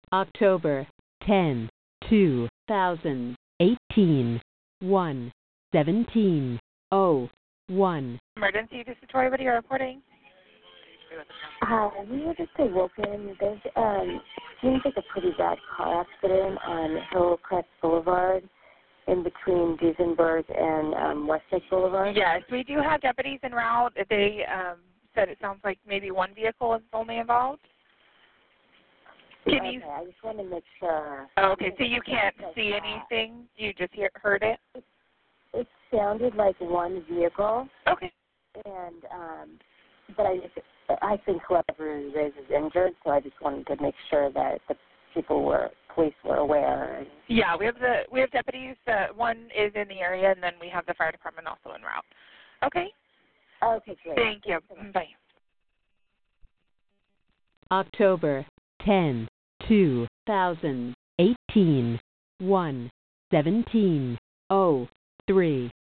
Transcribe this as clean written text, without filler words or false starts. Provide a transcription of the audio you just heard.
October 10, 2018, 1:17:01. Emergency, this is Tori. What are you reporting? Hi, we were just awoken. There's seems like a pretty bad car accident on Hillcrest Boulevard in between Duesenberg and Westlake Boulevard. Yes, we do have deputies en route. They said it sounds like maybe one vehicle is only involved. Can you? I just want to make sure. Okay, so you can't see anything? You just heard it? It sounded like one vehicle. Okay. And but I think whoever it is injured, so I just wanted to make sure that the police were aware. Yeah, we have deputies. One is in the area, and then we have the fire department also en route. Okay. Okay, great. Thank you. Bye. October 10, 2018, 1:17:03.